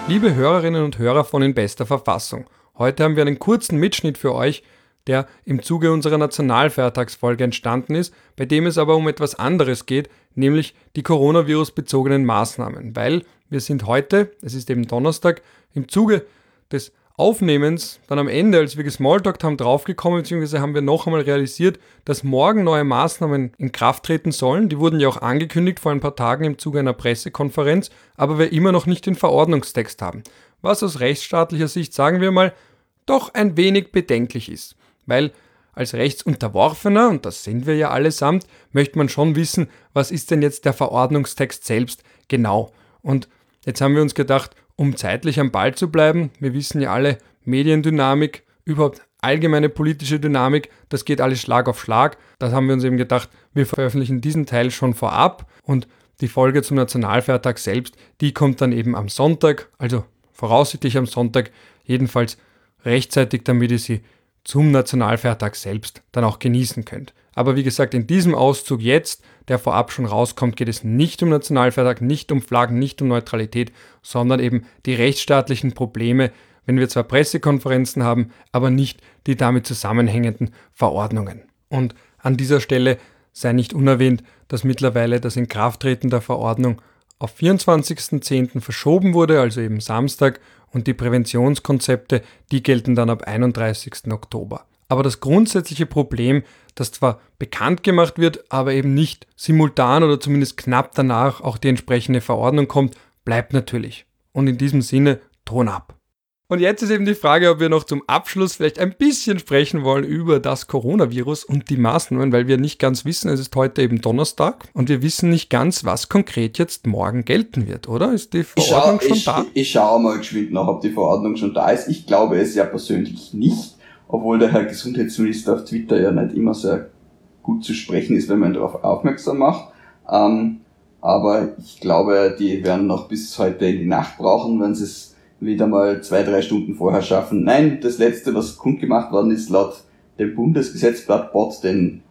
Liebe Hörerinnen und Hörer von In bester Verfassung, heute haben wir einen kurzen Mitschnitt für euch, der im Zuge unserer Nationalfeiertagsfolge entstanden ist, bei dem es aber um etwas anderes geht, nämlich die Coronavirus-bezogenen Maßnahmen, weil wir sind heute, es ist eben Donnerstag, im Zuge des Aufnehmens, dann am Ende, als wir gesmalltalkt haben, draufgekommen, beziehungsweise haben wir noch einmal realisiert, dass morgen neue Maßnahmen in Kraft treten sollen. Die wurden ja auch angekündigt vor ein paar Tagen im Zuge einer Pressekonferenz, aber wir immer noch nicht den Verordnungstext haben. Was aus rechtsstaatlicher Sicht, sagen wir mal, doch ein wenig bedenklich ist. Weil als Rechtsunterworfener, und das sind wir ja allesamt, möchte man schon wissen, was ist denn jetzt der Verordnungstext selbst genau. Und jetzt haben wir uns gedacht, um zeitlich am Ball zu bleiben, wir wissen ja alle, Mediendynamik, überhaupt allgemeine politische Dynamik, das geht alles Schlag auf Schlag. Da haben wir uns eben gedacht, wir veröffentlichen diesen Teil schon vorab und die Folge zum Nationalfeiertag selbst, die kommt dann eben am Sonntag, also voraussichtlich am Sonntag, jedenfalls rechtzeitig, damit ihr sie zum Nationalfeiertag selbst dann auch genießen könnt. Aber wie gesagt, in diesem Auszug jetzt, der vorab schon rauskommt, geht es nicht um Nationalfeiertag, nicht um Flaggen, nicht um Neutralität, sondern eben die rechtsstaatlichen Probleme, wenn wir zwar Pressekonferenzen haben, aber nicht die damit zusammenhängenden Verordnungen. Und an dieser Stelle sei nicht unerwähnt, dass mittlerweile das Inkrafttreten der Verordnung auf 24.10. verschoben wurde, also eben Samstag, und die Präventionskonzepte, die gelten dann ab 31. Oktober. Aber das grundsätzliche Problem, das zwar bekannt gemacht wird, aber eben nicht simultan oder zumindest knapp danach auch die entsprechende Verordnung kommt, bleibt natürlich. Und in diesem Sinne, Ton ab. Und jetzt ist eben die Frage, ob wir noch zum Abschluss vielleicht ein bisschen sprechen wollen über das Coronavirus und die Maßnahmen, weil wir nicht ganz wissen, es ist heute eben Donnerstag und wir wissen nicht ganz, was konkret jetzt morgen gelten wird, oder? Ist die Verordnung schon da? Ich schaue mal geschwind nach, ob die Verordnung schon da ist. Ich glaube es ja persönlich nicht, obwohl der Herr Gesundheitsminister auf Twitter ja nicht immer sehr gut zu sprechen ist, wenn man darauf aufmerksam macht. Aber ich glaube, die werden noch bis heute in die Nacht brauchen, wenn sie es wieder mal 2-3 Stunden vorher schaffen. Nein, das Letzte, was kundgemacht worden ist, laut dem Bundesgesetzblatt BOT, den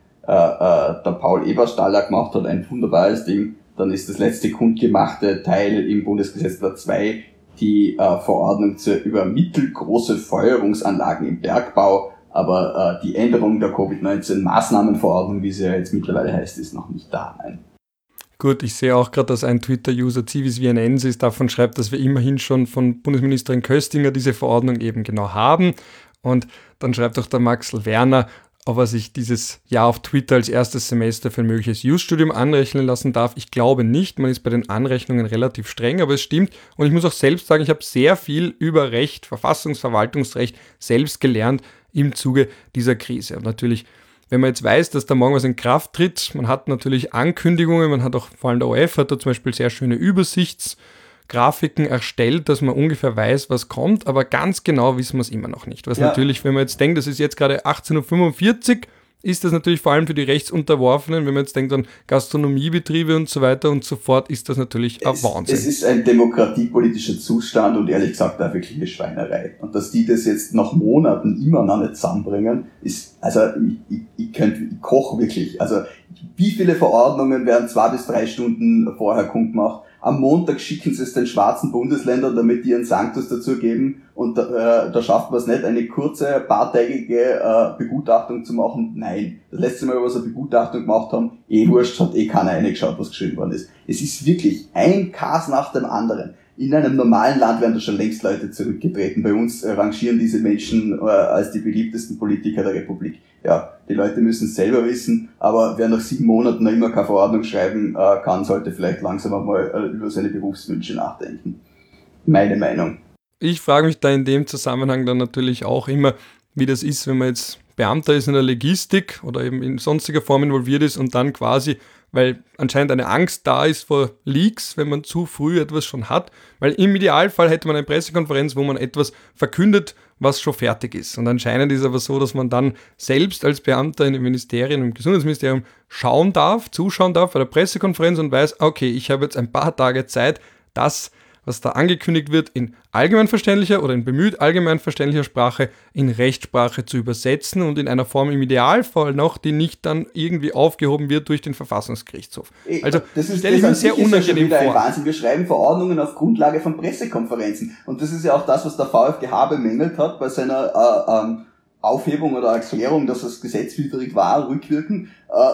der Paul Eberstaller gemacht hat, ein wunderbares Ding, dann ist das letzte kundgemachte Teil im Bundesgesetzblatt 2 die Verordnung über mittelgroße Feuerungsanlagen im Bergbau, aber die Änderung der Covid-19-Maßnahmenverordnung, wie sie ja jetzt mittlerweile heißt, ist noch nicht da. Nein. Gut, ich sehe auch gerade, dass ein Twitter-User Civis Vienensis davon schreibt, dass wir immerhin schon von Bundesministerin Köstinger diese Verordnung eben genau haben. Und dann schreibt auch der Maxl Werner, ob er sich dieses Jahr auf Twitter als erstes Semester für ein mögliches Jus-Studium anrechnen lassen darf. Ich glaube nicht, man ist bei den Anrechnungen relativ streng, aber es stimmt. Und ich muss auch selbst sagen, ich habe sehr viel über Recht, Verfassungsverwaltungsrecht selbst gelernt im Zuge dieser Krise. Und natürlich, wenn man jetzt weiß, dass da morgen was in Kraft tritt, man hat natürlich Ankündigungen, man hat auch, vor allem der ORF hat da zum Beispiel sehr schöne Übersichtsgrafiken erstellt, dass man ungefähr weiß, was kommt, aber ganz genau wissen wir es immer noch nicht. Was natürlich, wenn man jetzt denkt, das ist jetzt gerade 18.45 Uhr, ist das natürlich vor allem für die Rechtsunterworfenen, wenn man jetzt denkt an Gastronomiebetriebe und so weiter und so fort, ist das natürlich ein Wahnsinn. Es ist ein demokratiepolitischer Zustand und ehrlich gesagt auch wirklich eine Schweinerei. Und dass die das jetzt nach Monaten immer noch nicht zusammenbringen, ist, also ich koche wirklich. Also wie viele Verordnungen werden 2 bis 3 Stunden vorher kundgemacht? Am Montag schicken sie es den schwarzen Bundesländern, damit die ihren Sanctus dazu geben und da schafft man es nicht, eine kurze, paartägige Begutachtung zu machen. Nein, das letzte Mal, was wir eine Begutachtung gemacht haben, wurscht, hat keiner reingeschaut, was geschrieben worden ist. Es ist wirklich ein Chaos nach dem anderen. In einem normalen Land wären da schon längst Leute zurückgetreten. Bei uns rangieren diese Menschen als die beliebtesten Politiker der Republik. Ja, die Leute müssen es selber wissen, aber wer nach 7 Monaten noch immer keine Verordnung schreiben kann, sollte vielleicht langsam einmal über seine Berufswünsche nachdenken. Meine Meinung. Ich frage mich da in dem Zusammenhang dann natürlich auch immer, wie das ist, wenn man jetzt Beamter ist in der Logistik oder eben in sonstiger Form involviert ist und dann quasi, weil anscheinend eine Angst da ist vor Leaks, wenn man zu früh etwas schon hat, weil im Idealfall hätte man eine Pressekonferenz, wo man etwas verkündet, was schon fertig ist. Und anscheinend ist aber so, dass man dann selbst als Beamter in den Ministerien, im Gesundheitsministerium zuschauen darf bei der Pressekonferenz und weiß, okay, ich habe jetzt ein paar Tage Zeit, das, was da angekündigt wird, in allgemeinverständlicher oder in bemüht allgemeinverständlicher Sprache in Rechtssprache zu übersetzen und in einer Form im Idealfall noch, die nicht dann irgendwie aufgehoben wird durch den Verfassungsgerichtshof. Also das stelle ich mir sehr unangenehm vor. Wahnsinn. Wir schreiben Verordnungen auf Grundlage von Pressekonferenzen. Und das ist ja auch das, was der VfGH bemängelt hat bei seiner Aufhebung oder Erklärung, dass das gesetzwidrig war, rückwirkend.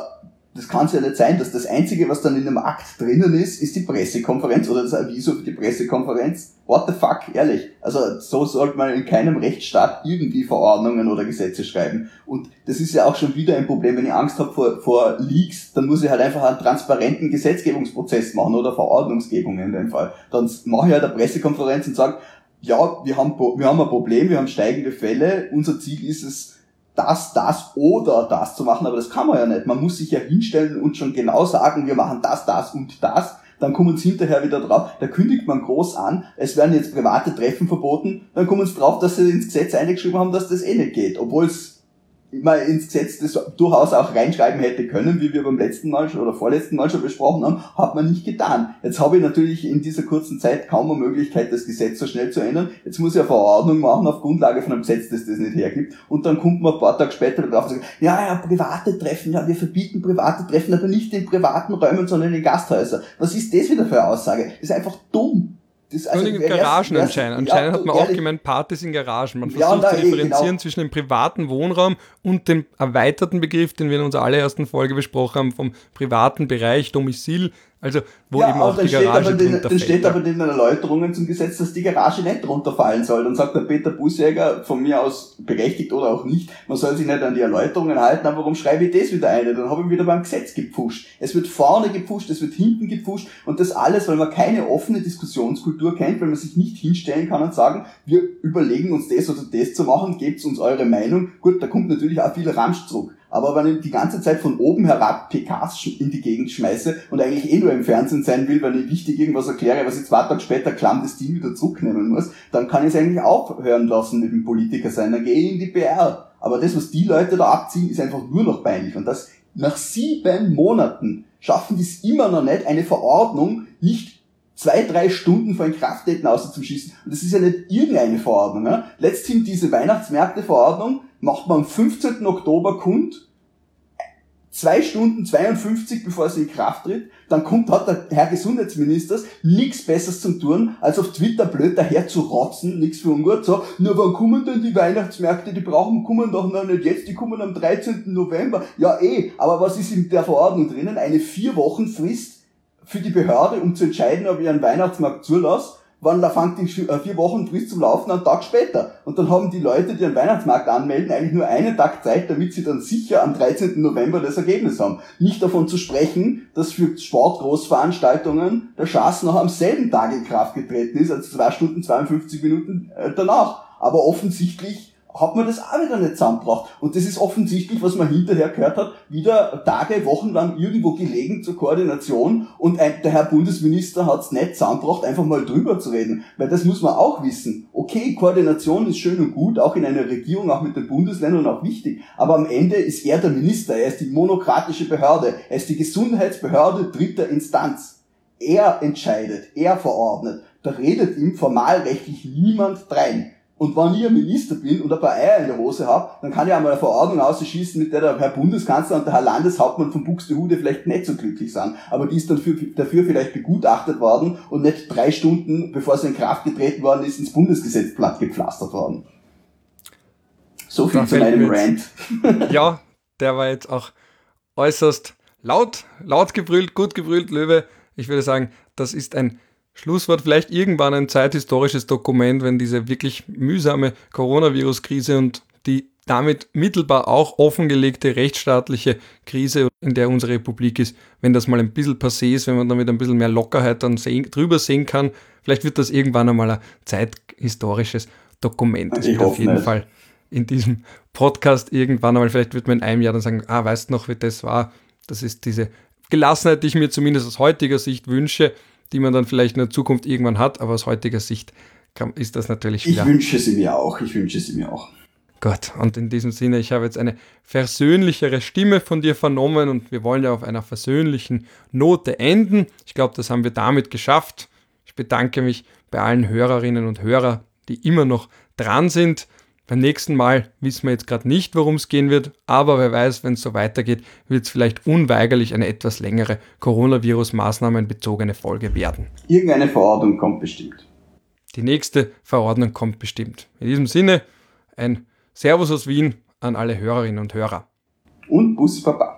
Das kann es ja nicht sein, dass das Einzige, was dann in einem Akt drinnen ist die Pressekonferenz oder das Aviso für die Pressekonferenz. What the fuck, ehrlich. Also so sollte man in keinem Rechtsstaat irgendwie Verordnungen oder Gesetze schreiben. Und das ist ja auch schon wieder ein Problem, wenn ich Angst habe vor Leaks, dann muss ich halt einfach einen transparenten Gesetzgebungsprozess machen oder Verordnungsgebung in dem Fall. Dann mache ich halt eine Pressekonferenz und sage, ja, wir haben ein Problem, wir haben steigende Fälle, unser Ziel ist es, das oder das zu machen, aber das kann man ja nicht. Man muss sich ja hinstellen und schon genau sagen, wir machen das und das. Dann kommen sie hinterher wieder drauf. Da kündigt man groß an, es werden jetzt private Treffen verboten. Dann kommen sie drauf, dass sie ins Gesetz eingeschrieben haben, dass das eh nicht geht. Obwohl es mal ins Gesetz das durchaus auch reinschreiben hätte können, wie wir beim letzten Mal oder vorletzten Mal schon besprochen haben, hat man nicht getan. Jetzt habe ich natürlich in dieser kurzen Zeit kaum eine Möglichkeit, das Gesetz so schnell zu ändern. Jetzt muss ich eine Verordnung machen auf Grundlage von einem Gesetz, das nicht hergibt. Und dann kommt man ein paar Tage später drauf und sagt, ja, private Treffen, ja, wir verbieten private Treffen, aber nicht in privaten Räumen, sondern in Gasthäusern. Was ist das wieder für eine Aussage? Das ist einfach dumm. Also in Garagen anscheinend. Anscheinend hat man auch gemeint, Partys in Garagen. Man versucht zu differenzieren zwischen dem privaten Wohnraum und dem erweiterten Begriff, den wir in unserer allerersten Folge besprochen haben, vom privaten Bereich, Domizil, also wo eben auch die Garage drunter fällt. Dann steht aber in den Erläuterungen zum Gesetz, dass die Garage nicht drunter fallen soll. Dann sagt der Peter Bussjäger, von mir aus berechtigt oder auch nicht, man soll sich nicht an die Erläuterungen halten, aber warum schreibe ich das wieder ein? Dann habe ich wieder beim Gesetz gepfuscht. Es wird vorne gepfuscht, es wird hinten gepfuscht und das alles, weil man keine offene Diskussionskultur kennt, weil man sich nicht hinstellen kann und sagen, wir überlegen uns das oder das zu machen, gebt uns eure Meinung. Gut, da kommt natürlich auch viel Ramsch zurück. Aber wenn ich die ganze Zeit von oben herab PKs in die Gegend schmeiße und eigentlich nur im Fernsehen sein will, wenn ich wichtig irgendwas erkläre, was ich 2 Tage später klamm das Ding wieder zurücknehmen muss, dann kann ich es eigentlich aufhören lassen mit dem Politiker sein. Dann gehe ich in die PR. Aber das, was die Leute da abziehen, ist einfach nur noch peinlich. Und das nach 7 Monaten schaffen die es immer noch nicht, eine Verordnung nicht 2-3 Stunden vor Inkrafttreten auszuschießen. Und das ist ja nicht irgendeine Verordnung. Ja? Letzthin diese Weihnachtsmärkte-Verordnung macht man am 15. Oktober kund, 2 Stunden 52, bevor sie in Kraft tritt, dann hat der Herr Gesundheitsminister nichts Besseres zu tun, als auf Twitter blöd daher zu rotzen, nichts für ungut, so, nur wann kommen denn die Weihnachtsmärkte, kommen doch noch nicht jetzt, die kommen am 13. November. Ja aber was ist in der Verordnung drinnen? Eine 4 Wochen Frist für die Behörde, um zu entscheiden, ob ich einen Weihnachtsmarkt zulasse. Wann fängt die 4 Wochen Frist zum Laufen einen Tag später. Und dann haben die Leute, die einen Weihnachtsmarkt anmelden, eigentlich nur einen Tag Zeit, damit sie dann sicher am 13. November das Ergebnis haben. Nicht davon zu sprechen, dass für Sportgroßveranstaltungen der Schaß noch am selben Tag in Kraft getreten ist, also 2 Stunden 52 Minuten danach. Aber offensichtlich hat man das auch wieder nicht zusammengebracht. Und das ist offensichtlich, was man hinterher gehört hat, wieder Tage, Wochen lang irgendwo gelegen zur Koordination und der Herr Bundesminister hat es nicht zusammengebracht, einfach mal drüber zu reden. Weil das muss man auch wissen. Okay, Koordination ist schön und gut, auch in einer Regierung, auch mit den Bundesländern auch wichtig. Aber am Ende ist er der Minister, er ist die monokratische Behörde, er ist die Gesundheitsbehörde 3. Instanz. Er entscheidet, er verordnet. Da redet ihm formalrechtlich niemand drein. Und wenn ich ein Minister bin und ein paar Eier in der Hose habe, dann kann ich auch mal eine Verordnung ausschießen, mit der Herr Bundeskanzler und der Herr Landeshauptmann von Buxtehude vielleicht nicht so glücklich sind. Aber die ist dann dafür vielleicht begutachtet worden und nicht 3 Stunden, bevor sie in Kraft getreten worden ist, ins Bundesgesetz platt gepflastert worden. So viel zu meinem Rant. Ja, der war jetzt auch äußerst laut gebrüllt, gut gebrüllt, Löwe. Ich würde sagen, das ist ein Schlusswort, vielleicht irgendwann ein zeithistorisches Dokument, wenn diese wirklich mühsame Coronavirus-Krise und die damit mittelbar auch offengelegte rechtsstaatliche Krise, in der unsere Republik ist, wenn das mal ein bisschen passé ist, wenn man damit ein bisschen mehr Lockerheit dann drüber sehen kann, vielleicht wird das irgendwann einmal ein zeithistorisches Dokument. Das wird auf jeden Fall in diesem Podcast irgendwann einmal, vielleicht wird man in einem Jahr dann sagen, weißt du noch, wie das war? Das ist diese Gelassenheit, die ich mir zumindest aus heutiger Sicht wünsche, die man dann vielleicht in der Zukunft irgendwann hat, aber aus heutiger Sicht ist das natürlich wieder. Ich wünsche sie mir auch. Gut, und in diesem Sinne, ich habe jetzt eine versöhnlichere Stimme von dir vernommen und wir wollen ja auf einer versöhnlichen Note enden. Ich glaube, das haben wir damit geschafft. Ich bedanke mich bei allen Hörerinnen und Hörern, die immer noch dran sind. Beim nächsten Mal wissen wir jetzt gerade nicht, worum es gehen wird, aber wer weiß, wenn es so weitergeht, wird es vielleicht unweigerlich eine etwas längere Coronavirus-maßnahmenbezogene Folge werden. Irgendeine Verordnung kommt bestimmt. Die nächste Verordnung kommt bestimmt. In diesem Sinne, ein Servus aus Wien an alle Hörerinnen und Hörer. Und Bus Baba.